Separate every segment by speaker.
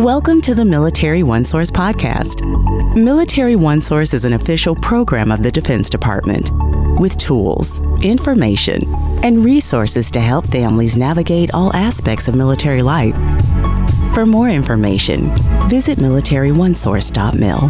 Speaker 1: Welcome to the Military OneSource podcast. Military OneSource is an official program of the Defense Department with tools, information, and resources to help families navigate all aspects of military life. For more information, visit militaryonesource.mil.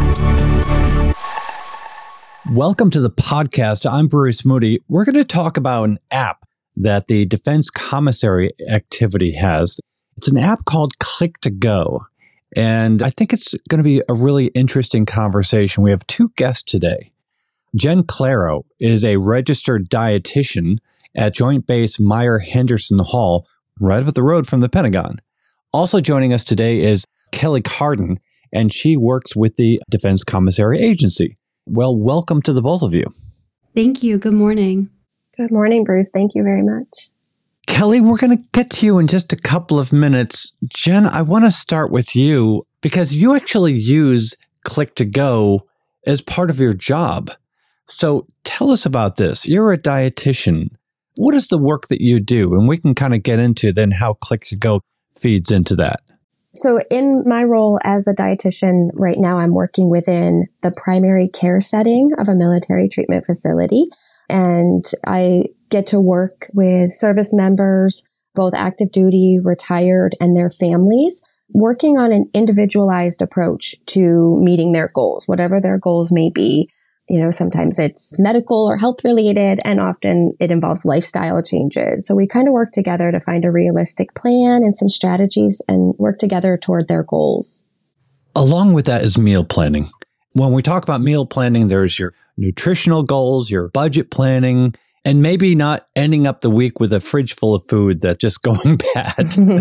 Speaker 2: Welcome to the podcast. I'm Bruce Moody. We're going to talk about an app that the Defense Commissary Activity has. It's an app called Click2Go, and I think it's going to be a really interesting conversation. We have two guests today. Jen Claro is a registered dietitian at Joint Base Meier-Henderson Hall, right up the road from the Pentagon. Also joining us today is Kelly Carden, and she works with the Defense Commissary Agency. Well, welcome to the both of you.
Speaker 3: Thank you. Good morning.
Speaker 4: Good morning, Bruce. Thank you very much.
Speaker 2: Kelly, we're going to get to you in just a couple of minutes. Jen, I want to start with you because you actually use Click2Go as part of your job. So tell us about this. You're a dietitian. What is the work that you do? And we can kind of get into then how Click2Go feeds into that.
Speaker 4: So in my role as a dietitian right now, I'm working within the primary care setting of a military treatment facility. And I get to work with service members, both active duty, retired, and their families, working on an individualized approach to meeting their goals, whatever their goals may be. You know, sometimes it's medical or health related, and often it involves lifestyle changes. So we kind of work together to find a realistic plan and some strategies and work together toward their goals.
Speaker 2: Along with that is meal planning. When we talk about meal planning, there's your nutritional goals, your budget planning, and maybe not ending up the week with a fridge full of food that's just going bad.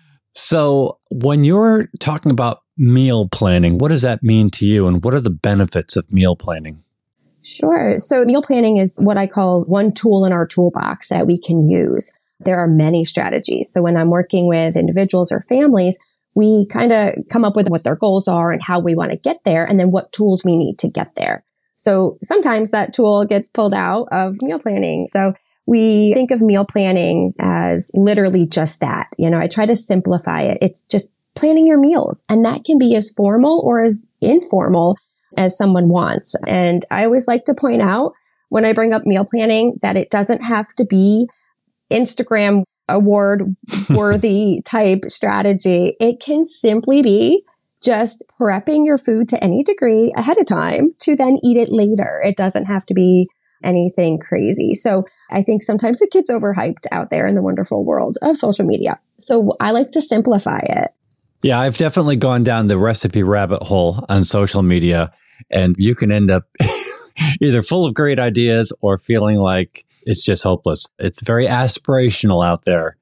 Speaker 2: So when you're talking about meal planning, what does that mean to you? And what are the benefits of meal planning?
Speaker 4: Sure. So meal planning is what I call one tool in our toolbox that we can use. There are many strategies. So when I'm working with individuals or families, we kind of come up with what their goals are and how we want to get there, and then what tools we need to get there. So sometimes that tool gets pulled out of meal planning. So we think of meal planning as literally just that. You know, I try to simplify it. It's just planning your meals, and that can be as formal or as informal as someone wants. And I always like to point out when I bring up meal planning that it doesn't have to be Instagram award worthy type strategy. It can simply be just prepping your food to any degree ahead of time to then eat it later. It doesn't have to be anything crazy. So I think sometimes it gets overhyped out there in the wonderful world of social media. So I like to simplify it.
Speaker 2: Yeah, I've definitely gone down the recipe rabbit hole on social media, and you can end up either full of great ideas or feeling like it's just hopeless. It's very aspirational out there.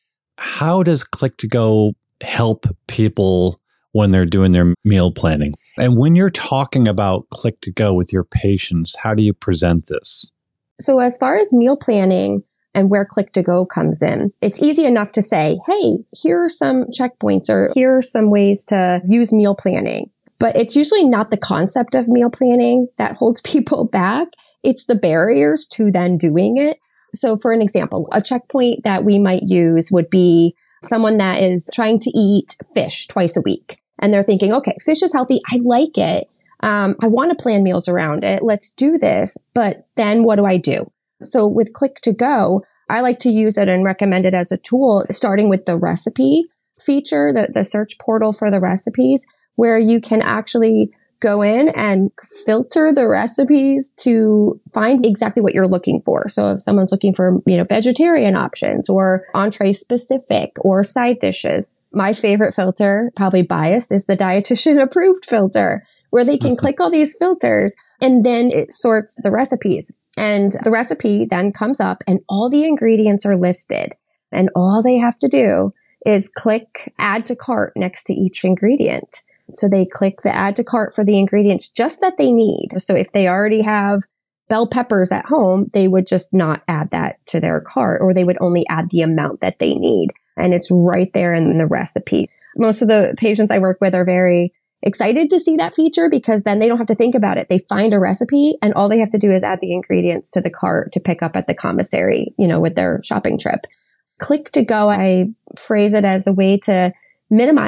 Speaker 2: How does Click2Go help people when they're doing their meal planning? And when you're talking about Click2Go with your patients, how do you present this?
Speaker 4: So as far as meal planning and where Click2Go comes in, it's easy enough to say, hey, here are some checkpoints or here are some ways to use meal planning. But it's usually not the concept of meal planning that holds people back. It's the barriers to then doing it. So for an example, a checkpoint that we might use would be someone that is trying to eat fish twice a week. And they're thinking, okay, fish is healthy. I like it. I want to plan meals around it. Let's do this. But then what do I do? So with Click2Go, I like to use it and recommend it as a tool, starting with the recipe feature, the search portal for the recipes, where you can actually go in and filter the recipes to find exactly what you're looking for. So if someone's looking for, vegetarian options or entree specific or side dishes, my favorite filter, probably biased, is the dietitian approved filter, where they can click all these filters and then it sorts the recipes. And the recipe then comes up and all the ingredients are listed. And all they have to do is click add to cart next to each ingredient. So they click the add to cart for the ingredients just that they need. So if they already have bell peppers at home, they would just not add that to their cart, or they would only add the amount that they need. And it's right there in the recipe. Most of the patients I work with are very excited to see that feature because then they don't have to think about it. They find a recipe and all they have to do is add the ingredients to the cart to pick up at the commissary, with their shopping trip. Click2Go, I phrase it as a way to minimize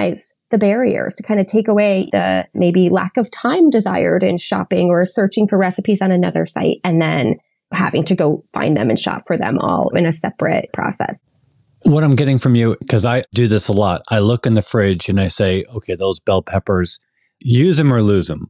Speaker 4: the barriers, to kind of take away the maybe lack of time desired in shopping or searching for recipes on another site and then having to go find them and shop for them all in a separate process.
Speaker 2: What I'm getting from you, because I do this a lot, I look in the fridge and I say, okay, those bell peppers, use them or lose them.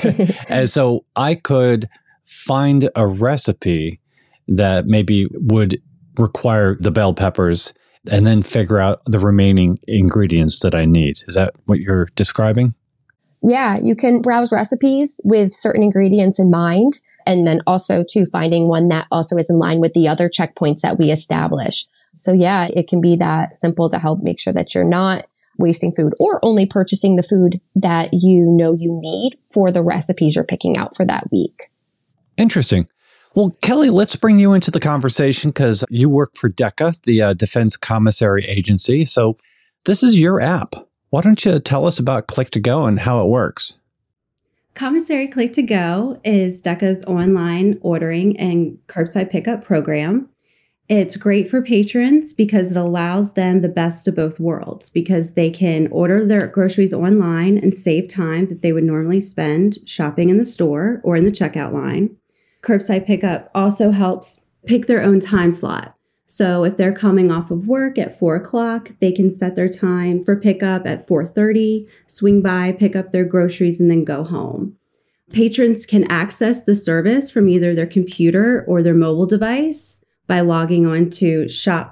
Speaker 2: And so I could find a recipe that maybe would require the bell peppers and then figure out the remaining ingredients that I need. Is that what you're describing?
Speaker 4: Yeah, you can browse recipes with certain ingredients in mind, and then also to finding one that also is in line with the other checkpoints that we establish. So yeah, it can be that simple to help make sure that you're not wasting food or only purchasing the food that you know you need for the recipes you're picking out for that week.
Speaker 2: Interesting. Well, Kelly, let's bring you into the conversation because you work for DECA, the Defense Commissary Agency. So this is your app. Why don't you tell us about Click2Go and how it works?
Speaker 3: Commissary Click2Go is DECA's online ordering and curbside pickup program. It's great for patrons because it allows them the best of both worlds, because they can order their groceries online and save time that they would normally spend shopping in the store or in the checkout line. Curbside pickup also helps pick their own time slot. So if they're coming off of work at 4 o'clock, they can set their time for pickup at 4:30, swing by, pick up their groceries, and then go home. Patrons can access the service from either their computer or their mobile device by logging on to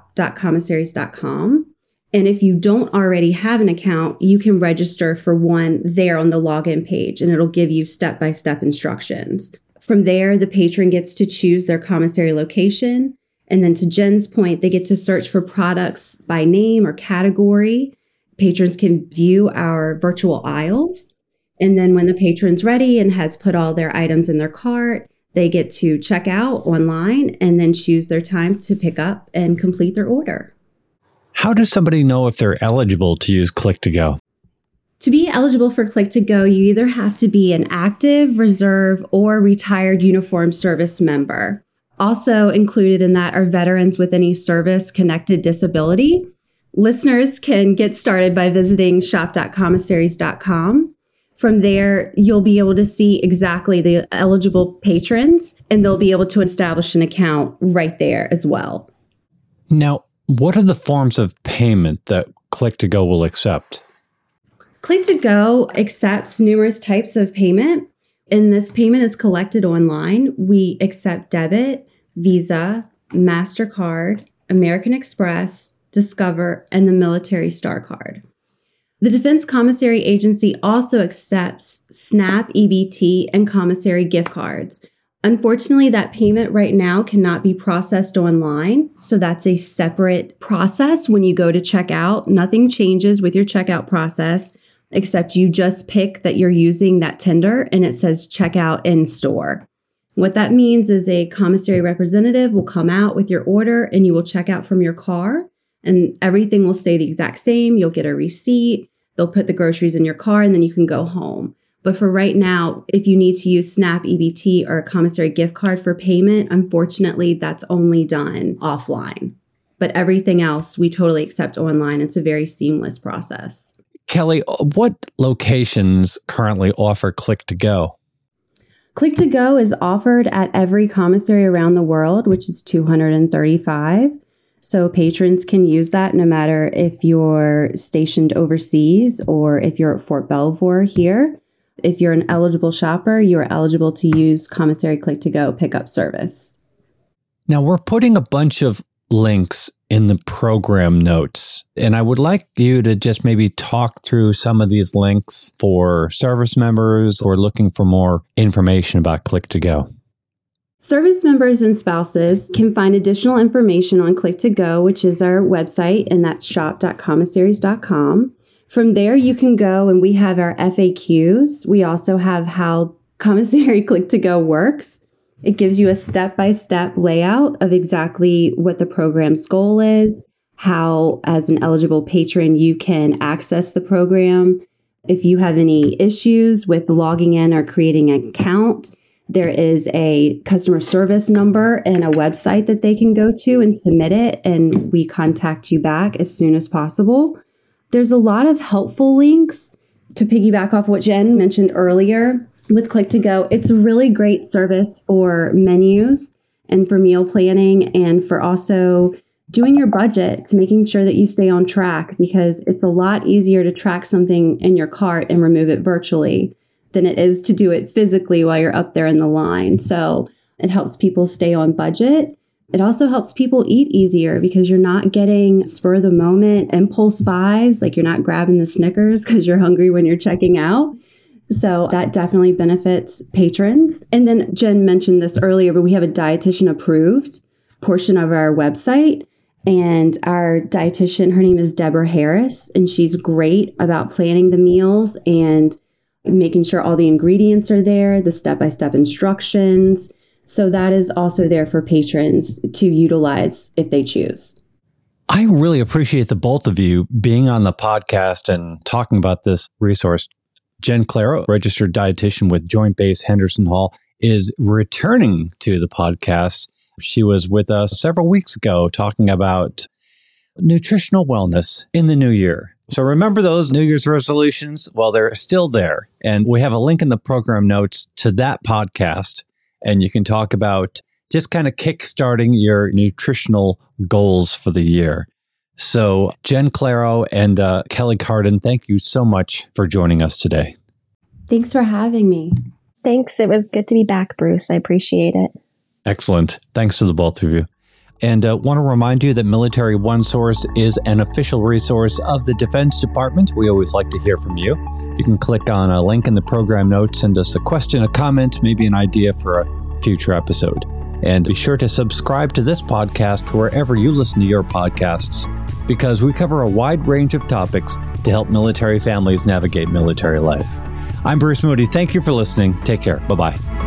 Speaker 3: shop.commissaries.com. And if you don't already have an account, you can register for one there on the login page, and it'll give you step-by-step instructions. From there, the patron gets to choose their commissary location. And then to Jen's point, they get to search for products by name or category. Patrons can view our virtual aisles. And then when the patron's ready and has put all their items in their cart, they get to check out online and then choose their time to pick up and complete their order.
Speaker 2: How does somebody know if they're eligible to use Click2Go?
Speaker 3: To be eligible for Click2Go, you either have to be an active, reserve, or retired uniformed service member. Also included in that are veterans with any service-connected disability. Listeners can get started by visiting shop.commissaries.com. From there, you'll be able to see exactly the eligible patrons, and they'll be able to establish an account right there as well.
Speaker 2: Now, what are the forms of payment that Click2Go will accept?
Speaker 3: Click2Go accepts numerous types of payment, and this payment is collected online. We accept debit, Visa, MasterCard, American Express, Discover, and the Military Star Card. The Defense Commissary Agency also accepts SNAP, EBT, and commissary gift cards. Unfortunately, that payment right now cannot be processed online, so that's a separate process when you go to checkout. Nothing changes with your checkout process, except you just pick that you're using that tender and it says checkout in store. What that means is a commissary representative will come out with your order and you will check out from your car and everything will stay the exact same. You'll get a receipt. They'll put the groceries in your car and then you can go home. But for right now, if you need to use SNAP, EBT, or a commissary gift card for payment, unfortunately, that's only done offline. But everything else, we totally accept online. It's a very seamless process.
Speaker 2: Kelly, what locations currently offer Click2Go?
Speaker 3: Click2Go is offered at every commissary around the world, which is 235. So patrons can use that no matter if you're stationed overseas or if you're at Fort Belvoir here. If you're an eligible shopper, you are eligible to use Commissary Click2Go pickup service.
Speaker 2: Now, we're putting a bunch of links in the program notes, and I would like you to just maybe talk through some of these links for service members or looking for more information about Click2Go.
Speaker 3: Service members and spouses can find additional information on Click2Go, which is our website, and that's shop.commissaries.com. From there, you can go and we have our FAQs. We also have how Commissary Click2Go works. It gives you a step-by-step layout of exactly what the program's goal is, how, as an eligible patron, you can access the program. If you have any issues with logging in or creating an account, there is a customer service number and a website that they can go to and submit it, and we contact you back as soon as possible. There's a lot of helpful links to piggyback off what Jen mentioned earlier with Click2Go. It's a really great service for menus and for meal planning and for also doing your budget to making sure that you stay on track, because it's a lot easier to track something in your cart and remove it virtually than it is to do it physically while you're up there in the line. So it helps people stay on budget. It also helps people eat easier because you're not getting spur of the moment impulse buys, like you're not grabbing the Snickers because you're hungry when you're checking out. So that definitely benefits patrons. And then Jen mentioned this earlier, but we have a dietitian approved portion of our website. And our dietitian, her name is Deborah Harris, and she's great about planning the meals and making sure all the ingredients are there, the step-by-step instructions. So that is also there for patrons to utilize if they choose.
Speaker 2: I really appreciate the both of you being on the podcast and talking about this resource. Jen Claro, registered dietitian with Joint Base Henderson Hall, is returning to the podcast. She was with us several weeks ago talking about nutritional wellness in the new year. So remember those New Year's resolutions? Well, they're still there. And we have a link in the program notes to that podcast. And you can talk about just kind of kickstarting your nutritional goals for the year. So Jen Claro and Kelly Carden, thank you so much for joining us today.
Speaker 3: Thanks for having me.
Speaker 4: Thanks. It was good to be back, Bruce. I appreciate it.
Speaker 2: Excellent. Thanks to the both of you. And want to remind you that Military OneSource is an official resource of the Defense Department. We always like to hear from you. You can click on a link in the program notes, send us a question, a comment, maybe an idea for a future episode. And be sure to subscribe to this podcast wherever you listen to your podcasts, because we cover a wide range of topics to help military families navigate military life. I'm Bruce Moody. Thank you for listening. Take care. Bye-bye.